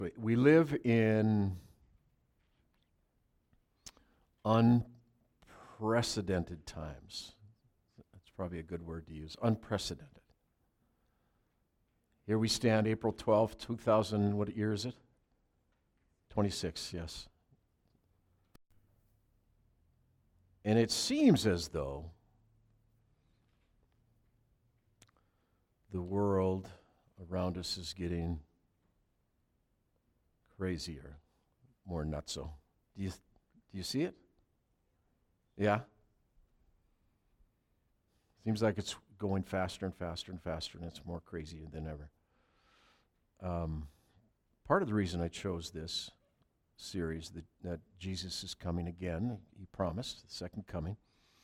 We live in unprecedented times. That's probably a good word to use. Unprecedented. Here we stand, April 12th, 2000, what year is it? 26, yes. And it seems as though the world around us is getting crazier, more nutso. Do you see it? Yeah? Seems like it's going faster and faster and faster, and it's more crazy than ever. Part of the reason I chose this series, that Jesus is coming again, he promised, the second coming.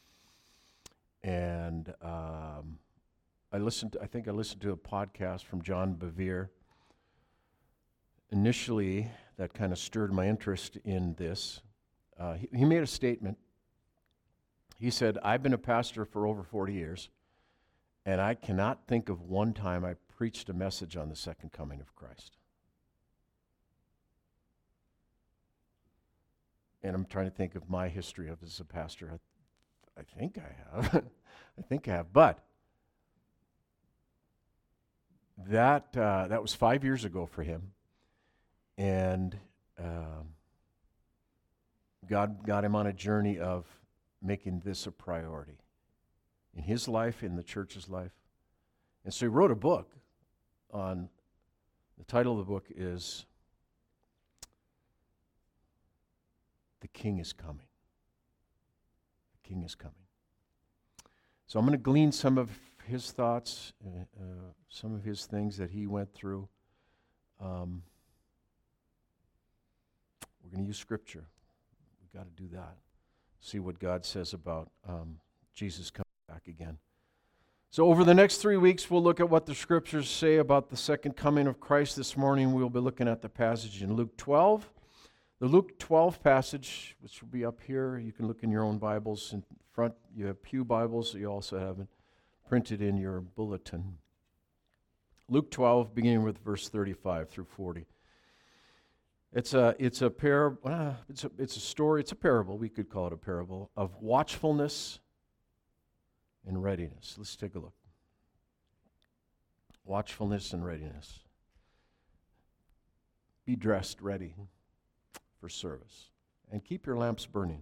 And I think I listened to a podcast from John Bevere. Initially, that kind of stirred my interest in this. He made a statement. He said, I've been a pastor for over 40 years, and I cannot think of one time I preached a message on the second coming of Christ. And I'm trying to think of my history of as a pastor. I think I have. I think I have. But that was 5 years ago for him. And God got him on a journey of making this a priority in his life, in the church's life. And so he wrote a book on, the title of the book is The King is Coming. The King is coming. So I'm going to glean some of his thoughts, some of his things that he went through. We're going to use Scripture. We've got to do that. See what God says about Jesus coming back again. So over the next 3 weeks, we'll look at what the Scriptures say about the second coming of Christ. This morning, we'll be looking at the passage in Luke 12. The Luke 12 passage, which will be up here, you can look in your own Bibles. In front, you have pew Bibles. You also have it printed in your bulletin. Luke 12, beginning with verse 35 through 40. It's a parable. It's a story. It's a parable. We could call it a parable of watchfulness and readiness. Let's take a look. Watchfulness and readiness. Be dressed, ready for service, and keep your lamps burning.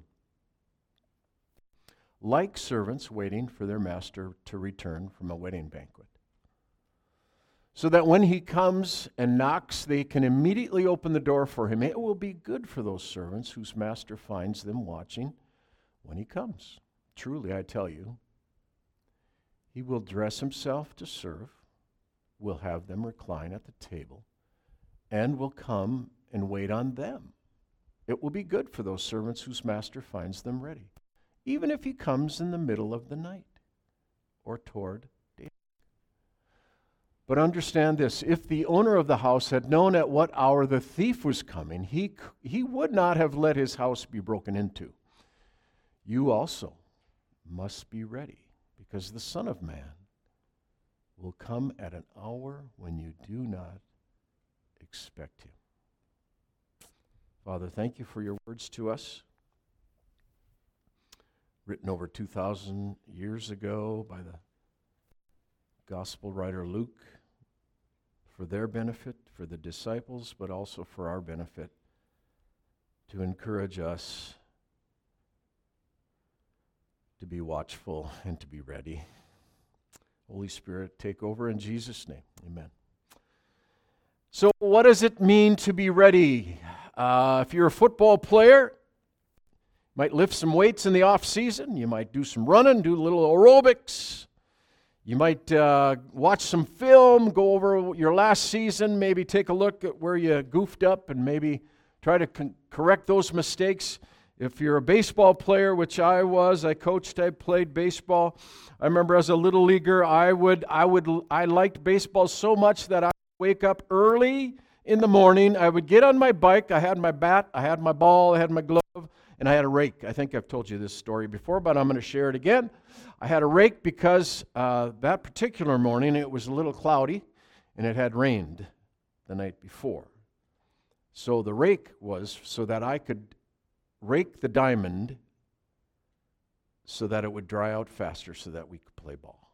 Like servants waiting for their master to return from a wedding banquet, so that when he comes and knocks, they can immediately open the door for him. It will be good for those servants whose master finds them watching when he comes. Truly, I tell you, he will dress himself to serve, will have them recline at the table, and will come and wait on them. It will be good for those servants whose master finds them ready, even if he comes in the middle of the night or toward day. But understand this, if the owner of the house had known at what hour the thief was coming, he would not have let his house be broken into. You also must be ready, because the Son of Man will come at an hour when you do not expect him. Father, thank you for your words to us, written over 2,000 years ago by the gospel writer Luke, for their benefit, for the disciples, but also for our benefit, to encourage us to be watchful and to be ready. Holy Spirit, take over in Jesus' name. Amen. So what does it mean to be ready? If you're a football player, you might lift some weights in the off season. You might do some running, do a little aerobics. You might watch some film, go over your last season, maybe take a look at where you goofed up and maybe try to correct those mistakes. If you're a baseball player, which I was, I coached, I played baseball. I remember as a little leaguer, I liked baseball so much that I would wake up early in the morning. I would get on my bike. I had my bat, I had my ball, I had my glove, and I had a rake. I think I've told you this story before, but I'm going to share it again. I had a rake because that particular morning it was a little cloudy, and it had rained the night before. So the rake was so that I could rake the diamond so that it would dry out faster so that we could play ball.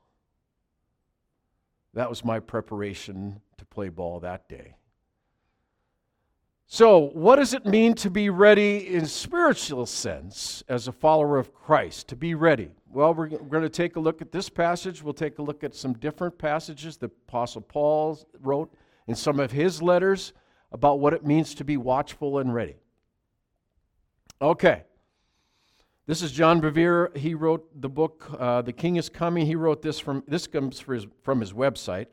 That was my preparation to play ball that day. So, what does it mean to be ready in spiritual sense as a follower of Christ? To be ready. Well, we're going to take a look at this passage. We'll take a look at some different passages the Apostle Paul wrote in some of his letters about what it means to be watchful and ready. Okay. This is John Bevere. He wrote the book, The King is Coming. He wrote this from his website.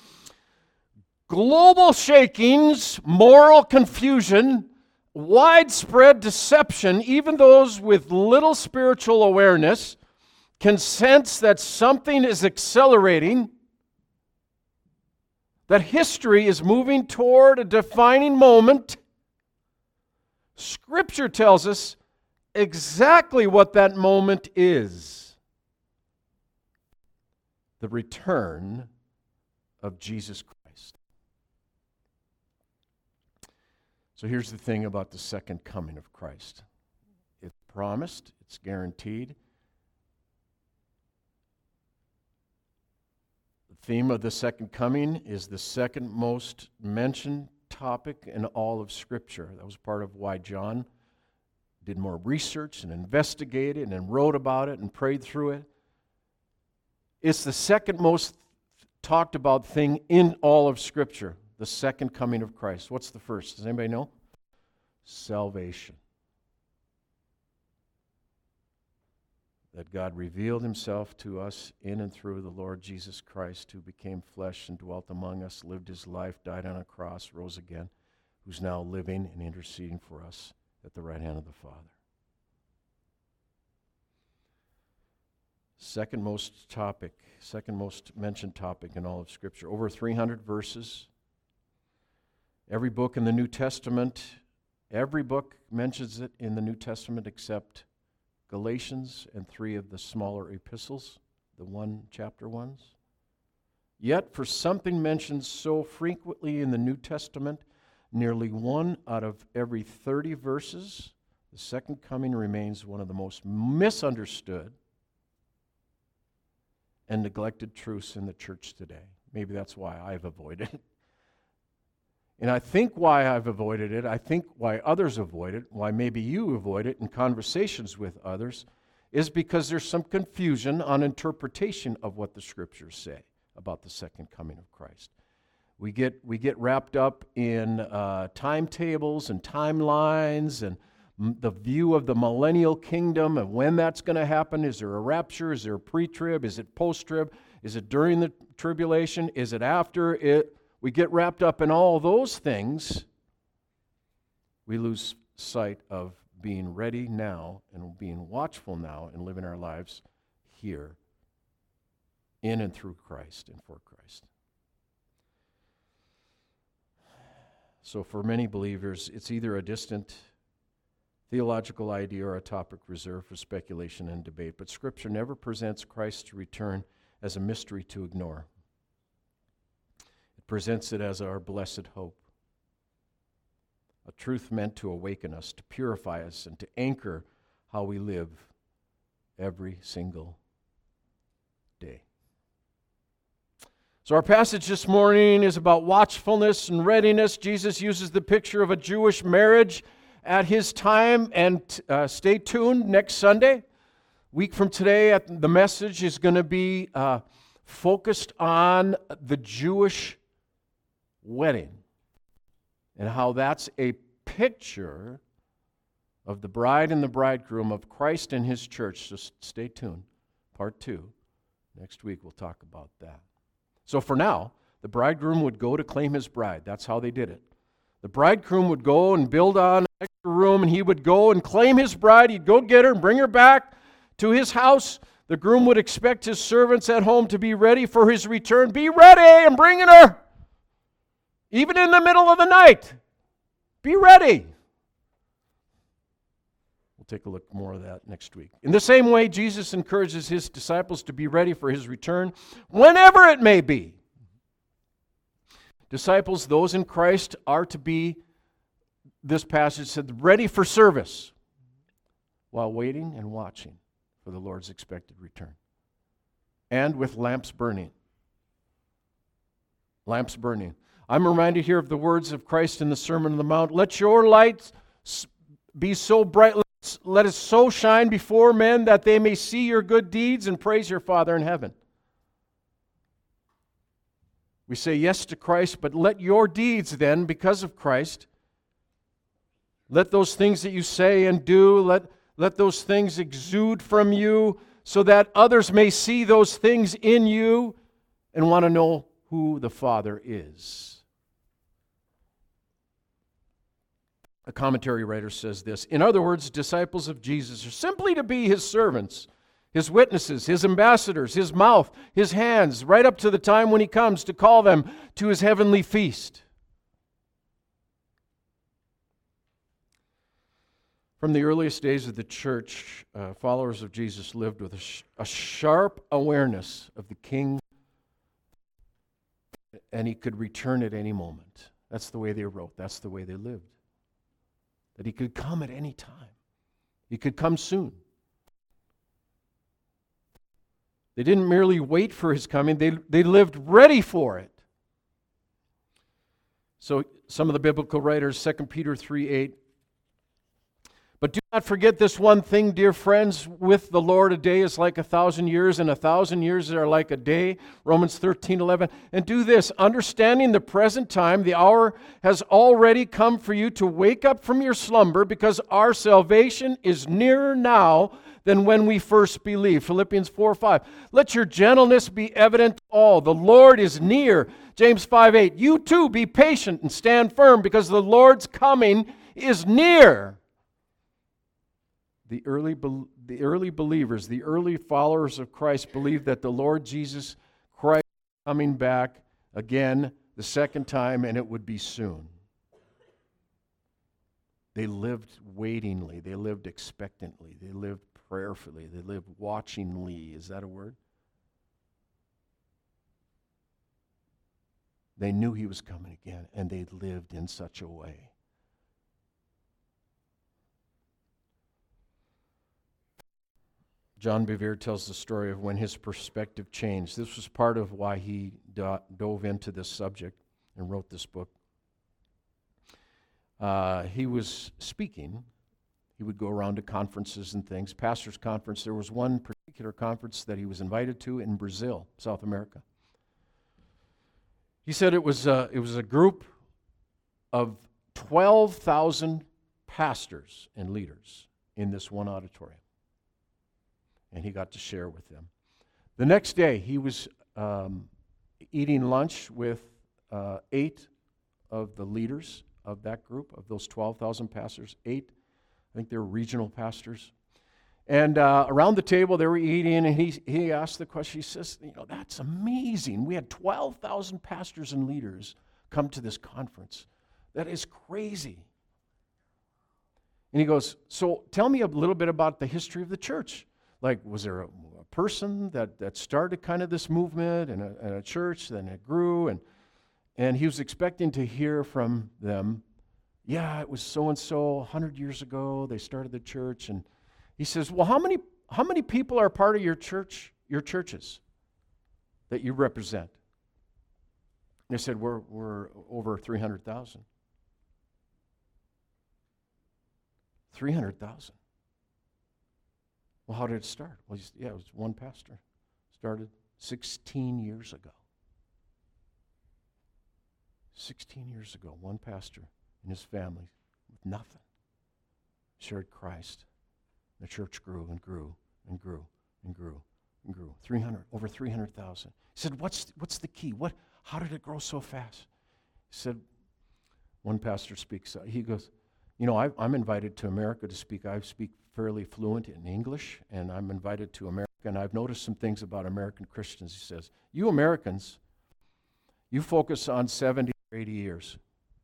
Global shakings, moral confusion, widespread deception, even those with little spiritual awareness can sense that something is accelerating, that history is moving toward a defining moment. Scripture tells us exactly what that moment is: the return of Jesus Christ. So here's the thing about the second coming of Christ. It's promised, it's guaranteed. The theme of the second coming is the second most mentioned topic in all of Scripture. That was part of why John did more research and investigated and wrote about it and prayed through it. It's the second most talked about thing in all of Scripture, the second coming of Christ. What's the first? Does anybody know? Salvation. That God revealed himself to us in and through the Lord Jesus Christ, who became flesh and dwelt among us, lived his life, died on a cross, rose again, who's now living and interceding for us at the right hand of the Father. Second most mentioned topic in all of Scripture. Over 300 verses. Every book in the New Testament, every book mentions it in the New Testament except Galatians and 3 of the smaller epistles, the one-chapter ones. Yet, for something mentioned so frequently in the New Testament, nearly 1 out of every 30 verses, the second coming remains one of the most misunderstood and neglected truths in the church today. Maybe that's why I've avoided it. And I think why I've avoided it, I think why others avoid it, why maybe you avoid it in conversations with others, is because there's some confusion on interpretation of what the Scriptures say about the second coming of Christ. We get wrapped up in timetables and timelines and the view of the millennial kingdom and when that's going to happen. Is there a rapture? Is there a pre-trib? Is it post-trib? Is it during the tribulation? Is it after it? We get wrapped up in all those things. We lose sight of being ready now and being watchful now and living our lives here in and through Christ and for Christ. So for many believers, it's either a distant theological idea or a topic reserved for speculation and debate. But Scripture never presents Christ's return as a mystery to ignore. It presents it as our blessed hope, a truth meant to awaken us, to purify us, and to anchor how we live every single day. So our passage this morning is about watchfulness and readiness. Jesus uses the picture of a Jewish marriage at his time, and stay tuned next Sunday. Week from today, the message is going to be focused on the Jewish wedding and how that's a picture of the bride and the bridegroom of Christ and his church. So stay tuned. Part 2. Next week we'll talk about that. So for now, the bridegroom would go to claim his bride. That's how they did it. The bridegroom would go and build on an extra room, and he would go and claim his bride. He'd go get her and bring her back to his house. The groom would expect his servants at home to be ready for his return. Be ready, I'm bringing her. Even in the middle of the night. Be ready. We'll take a look more of that next week. In the same way, Jesus encourages his disciples to be ready for his return whenever it may be. Disciples, those in Christ, are to be this passage said, ready for service while waiting and watching for the Lord's expected return. And with lamps burning. Lamps burning. I'm reminded here of the words of Christ in the Sermon on the Mount. Let your light be so bright, let it so shine before men that they may see your good deeds and praise your Father in heaven. We say yes to Christ, but let your deeds then, because of Christ, let those things that you say and do, let those things exude from you so that others may see those things in you and want to know who the Father is. A commentary writer says this: in other words, disciples of Jesus are simply to be His servants, His witnesses, His ambassadors, His mouth, His hands, right up to the time when He comes to call them to His heavenly feast. From the earliest days of the church, followers of Jesus lived with a sharp awareness of the King, and He could return at any moment. That's the way they wrote. That's the way they lived. That He could come at any time. He could come soon. They didn't merely wait for His coming, they lived ready for it. So some of the biblical writers, 2 Peter 3:8, but do not forget this one thing, dear friends, with the Lord a day is like 1,000 years, and 1,000 years are like a day, Romans 13:11. And do this, understanding the present time, the hour has already come for you to wake up from your slumber, because our salvation is nearer now than when we first believed. Philippians 4:5. Let your gentleness be evident to all. The Lord is near. James 5:8. You too be patient and stand firm, because the Lord's coming is near. The early believers, the early followers of Christ believed that the Lord Jesus Christ was coming back again the second time, and it would be soon. They lived waitingly. They lived expectantly. They lived prayerfully. They lived watchingly. Is that a word? They knew He was coming again, and they lived in such a way. John Bevere tells the story of when his perspective changed. This was part of why he dove into this subject and wrote this book. He was speaking. He would go around to conferences and things, pastors' conference. There was one particular conference that he was invited to in Brazil, South America. He said it was a group of 12,000 pastors and leaders in this one auditorium. And he got to share with them. The next day, he was eating lunch with 8 of the leaders of that group, of those 12,000 pastors. 8, I think they were regional pastors. And around the table, they were eating, and he asked the question. He says, that's amazing. We had 12,000 pastors and leaders come to this conference. That is crazy. And he goes, so tell me a little bit about the history of the church. Like, was there a person that started kind of this movement and a church, then it grew, and he was expecting to hear from them, yeah, it was so-and-so 100 years ago, they started the church, and he says, well, how many people are part of your churches that you represent? And they said, we're over 300,000. 300,000. Well, how did it start? Well, it was one pastor. Started 16 years ago. 16 years ago, one pastor and his family with nothing shared Christ. The church grew and grew and grew and grew and grew. Over 300,000. He said, what's the key? How did it grow so fast? He said, one pastor speaks, he goes, I'm invited to America to speak. I speak fairly fluent in English, and I'm invited to America, and I've noticed some things about American Christians. He says, you Americans, you focus on 70 or 80 years.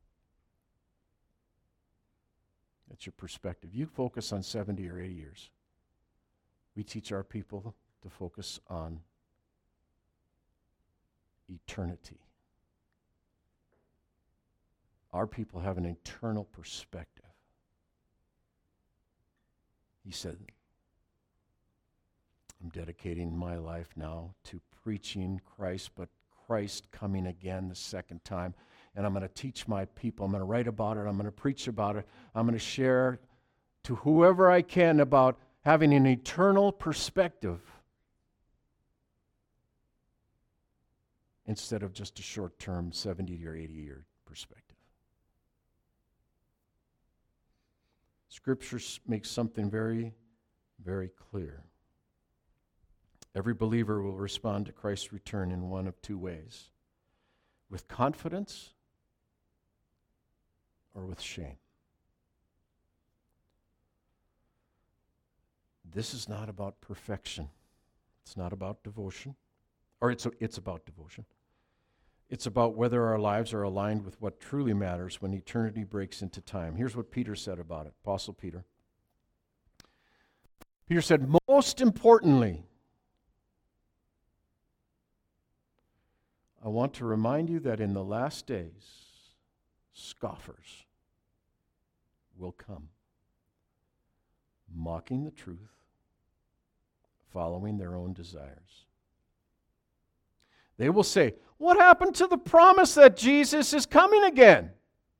That's your perspective. You focus on 70 or 80 years. We teach our people to focus on eternity. Our people have an eternal perspective. He said, I'm dedicating my life now to preaching Christ, but Christ coming again the second time. And I'm going to teach my people. I'm going to write about it. I'm going to preach about it. I'm going to share to whoever I can about having an eternal perspective instead of just a short-term 70 or 80-year perspective. Scripture makes something very, very clear. Every believer will respond to Christ's return in one of two ways: with confidence or with shame. This is not about perfection. It's not about devotion. Or it's about devotion. It's about whether our lives are aligned with what truly matters when eternity breaks into time. Here's what Peter said about it, Apostle Peter. Peter said, most importantly, I want to remind you that in the last days, scoffers will come, mocking the truth, following their own desires. They will say, what happened to the promise that Jesus is coming again?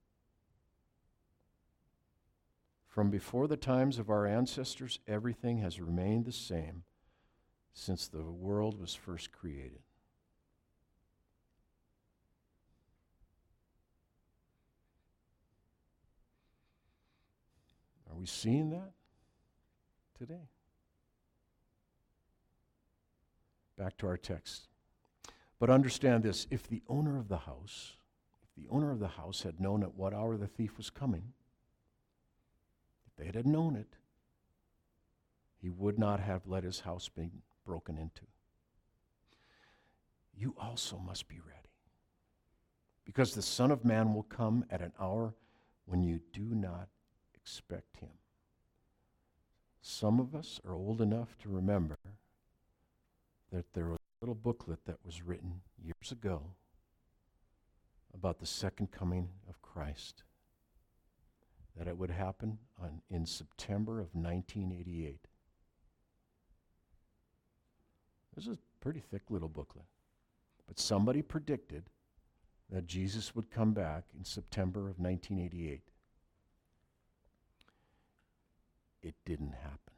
From before the times of our ancestors, everything has remained the same since the world was first created. Are we seeing that today? Back to our text. But understand this, if the owner of the house had known at what hour the thief was coming, if they had known it, he would not have let his house be broken into. You also must be ready, because the Son of Man will come at an hour when you do not expect him. Some of us are old enough to remember that there was a little booklet that was written years ago about the second coming of Christ, that it would happen in September of 1988. It was a pretty thick little booklet, but somebody predicted that Jesus would come back in September of 1988. It didn't happen.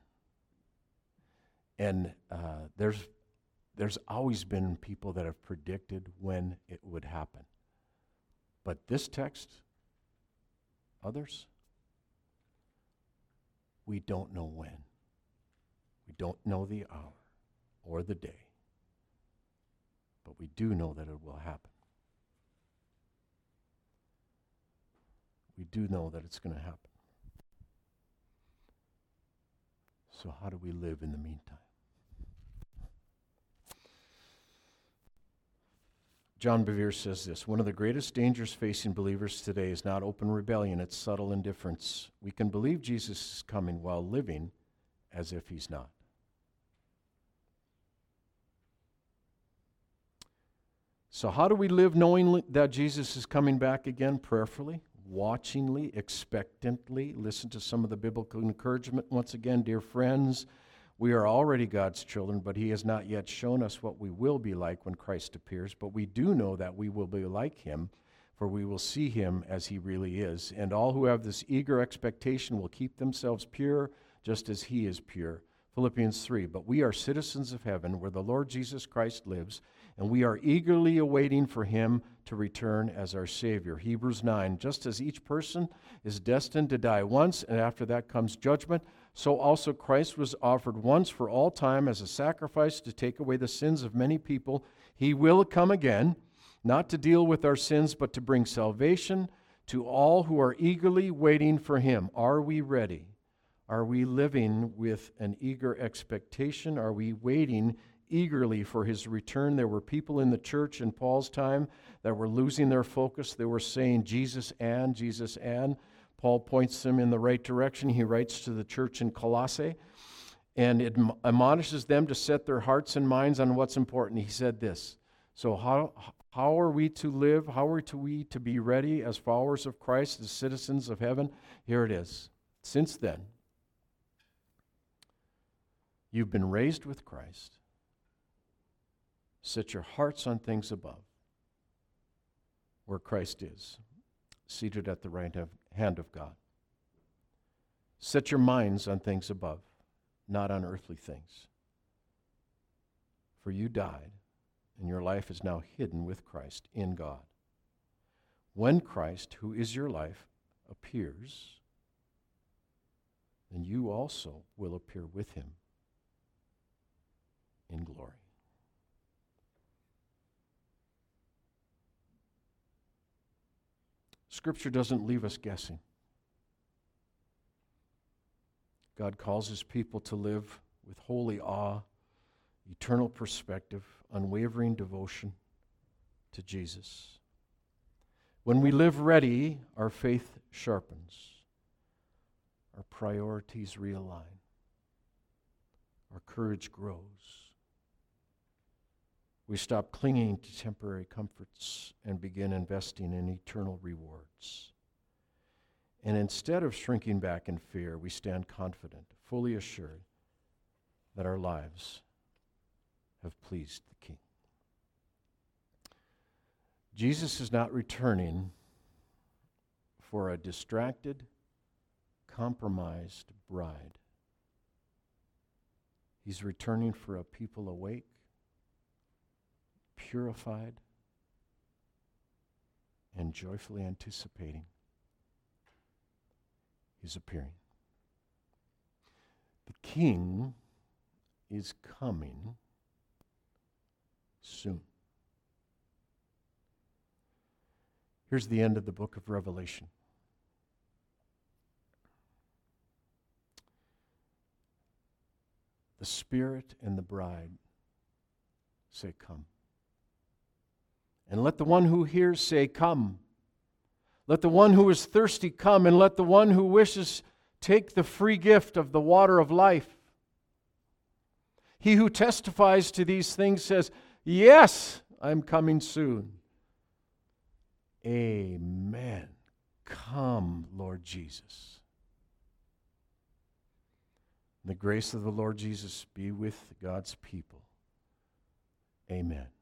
And there's always been people that have predicted when it would happen. But this text, others, we don't know when. We don't know the hour or the day. But we do know that it will happen. We do know that it's going to happen. So how do we live in the meantime? John Bevere says this: one of the greatest dangers facing believers today is not open rebellion, it's subtle indifference. We can believe Jesus is coming while living as if he's not. So how do we live knowing that Jesus is coming back again? Prayerfully, watchingly, expectantly. Listen to some of the biblical encouragement. Once again, dear friends, we are already God's children, but he has not yet shown us what we will be like when Christ appears. But we do know that we will be like him, for we will see him as he really is. And all who have this eager expectation will keep themselves pure, just as he is pure. Philippians 3, but we are citizens of heaven, where the Lord Jesus Christ lives, and we are eagerly awaiting for him to return as our Savior. Hebrews 9, just as each person is destined to die once, and after that comes judgment, so also Christ was offered once for all time as a sacrifice to take away the sins of many people. He will come again, not to deal with our sins, but to bring salvation to all who are eagerly waiting for him. Are we ready? Are we living with an eager expectation? Are we waiting eagerly for his return? There were people in the church in Paul's time that were losing their focus. They were saying Jesus and, Jesus and. Paul points them in the right direction. He writes to the church in Colossae and admonishes them to set their hearts and minds on what's important. He said this: so How are we to live? How are we to be ready as followers of Christ, as citizens of heaven? Here it is. Since then, you've been raised with Christ. Set your hearts on things above, where Christ is, seated at the right hand of God. Set your minds on things above, not on earthly things. For you died, and your life is now hidden with Christ in God. When Christ, who is your life, appears, then you also will appear with him in glory. Scripture doesn't leave us guessing. God calls his people to live with holy awe, eternal perspective, unwavering devotion to Jesus. When we live ready, our faith sharpens, our priorities realign, our courage grows. We stop clinging to temporary comforts and begin investing in eternal rewards. And instead of shrinking back in fear, we stand confident, fully assured that our lives have pleased the King. Jesus is not returning for a distracted, compromised bride. He's returning for a people awake, purified, and joyfully anticipating his appearing. The King is coming soon. Here's the end of the book of Revelation. The Spirit and the bride say, "Come." And let the one who hears say, "Come." Let the one who is thirsty come, and let the one who wishes take the free gift of the water of life. He who testifies to these things says, "Yes, I'm coming soon." Amen. Come, Lord Jesus. The grace of the Lord Jesus be with God's people. Amen.